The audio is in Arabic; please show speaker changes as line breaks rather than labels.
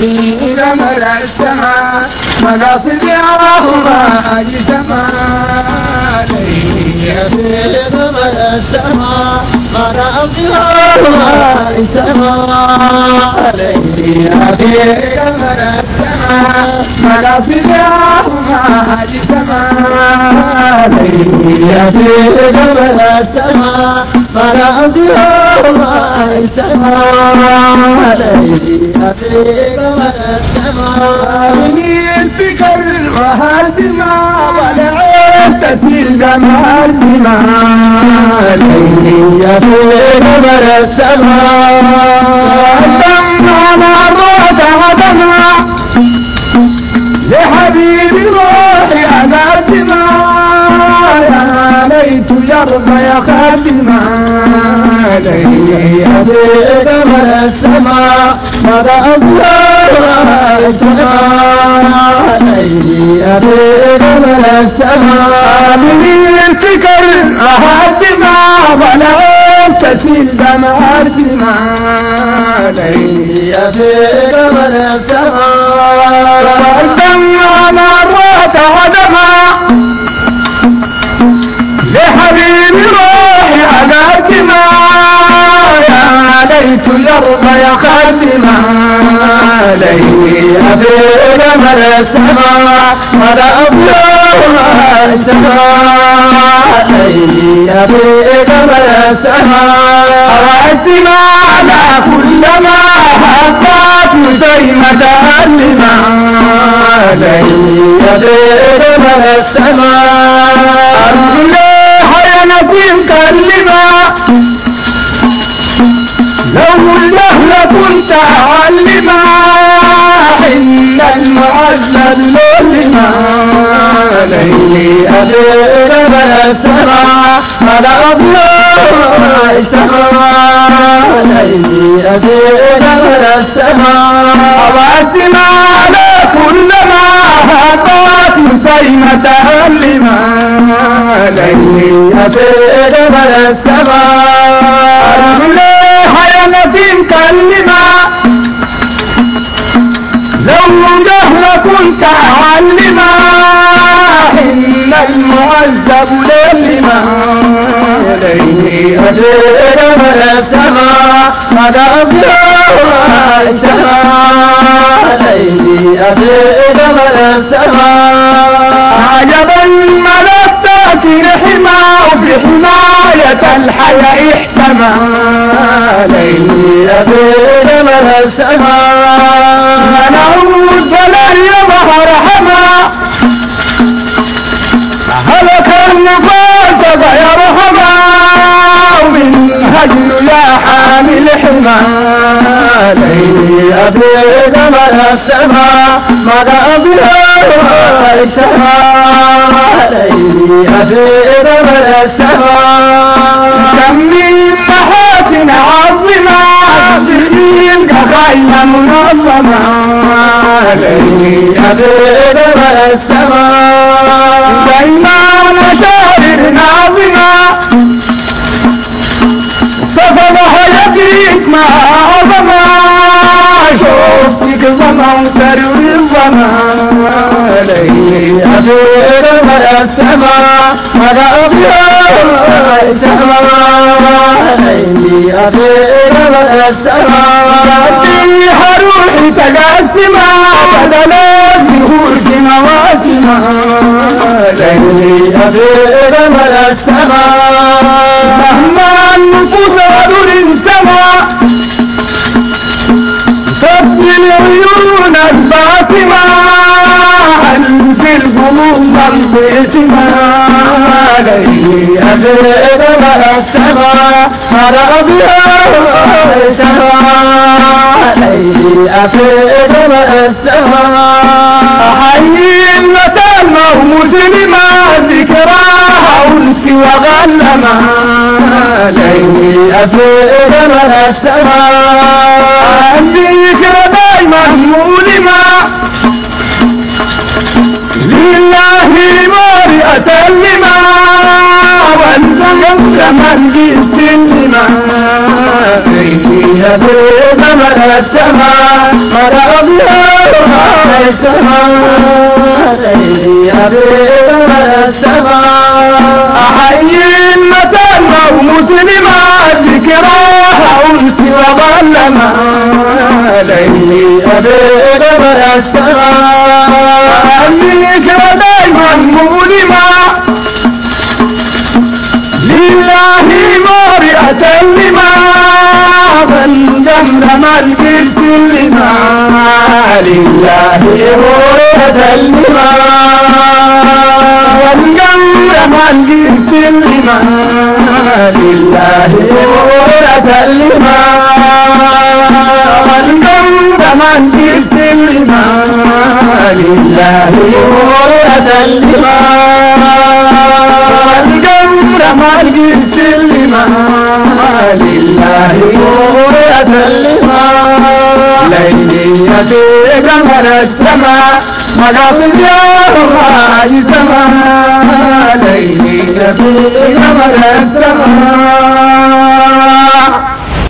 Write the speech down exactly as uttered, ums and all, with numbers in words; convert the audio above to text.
في قمر السماء مقاصد اللهم أجسما ليلي في قمر السماء مقاصد اللهم أجسما ليلي في قمر السماء مقاصد اللهم أجسما ليلي في قمر السماء مقاصد اللهم أجسما ليلي في قمر السماء من الفكر وهالدماء والعين تسيل جمال دماء ليلي في قمر السماء دم على الروض ودمع لحبيبي روحي على دماء يا ليت يرضى يا خادما ليلي في قمر السماء مدى الله السماء ليلي في قمر السماء من الفكر أهدما ولا تسيل دمع الدماء ليلي في قمر السماء والدم على الروض ودمع لحبيبي روحي على الدماء يا ليت يرضى يا خادما ليلي في قمر السماء ولا الله السماء ليلي في قمر السماء واسمع على كل ما هبت مسيمة الماء ليلي في قمر السماء نسيم كلمة لو الجهل كنت أعلما إن المعزل لولما ليلي أدير بالسماء ملا الله السماء ليلي أدير بالسماء وأسمع على كل ما هبت مسيمة اللما ليلي أدير بالسماء يا نسيم كلمة لو جهل كنت أعلما إن المعذب للما ليلي أدير بالسماء مدى الله السماء ليلي أدير بالسماء عجبا ملكتك رحمة بحماية الحياة احتمى ليلي أدير بالسماء نعود فلن يظهر حما هلك النفاس فيرحما ومن هجل يا حامل حما ليلي أدير بالسماء مدى أبيها السماء ليلي أدير بالسماء كم من محاسن عظمة سنين كخيل منظمة ليلي أدير بالسماء دايما مشاعر ناظمة صفدها يديك ما عظمة شوفتك ظما وتروي الظما ليلي أدير بالسماء مدى أبيض السماء ليلي أدير بالسماء فيها روحي تقسما بدل الزهور في مواسما ليلي أدير بالسماء مهما النفوس غدر سما تبكي العيون الباسمة في القلوب الباسمة ليلي أدير بالسماء مدى أبيض السماء ليلي أدير بالسماء حي المتامة مسلمة ذكراها أنس وغلما ليلي أدير بالسماء الذكر دايما مؤلمة لله مرئة لما والزمن زمن بالسلمة ليلي أدير بالسماء مدى أبيض
السماء ليلي أبي السماء
أحيي المتى مسلما ذكراها أنس وظلما
ليلي أبي السماء
الذكر دايما مؤلما لله مرئة لما فالجمل الجلس لما
لله مرئة لما
والجمل الجلس لما
لله مرئة لما
والجمل الجلس لما
لله مرئة لما
ما جئت لما
لله مرئة لما
ليلي في قمر السماء مقاصد يا الله سماء ليلي في قمر السماء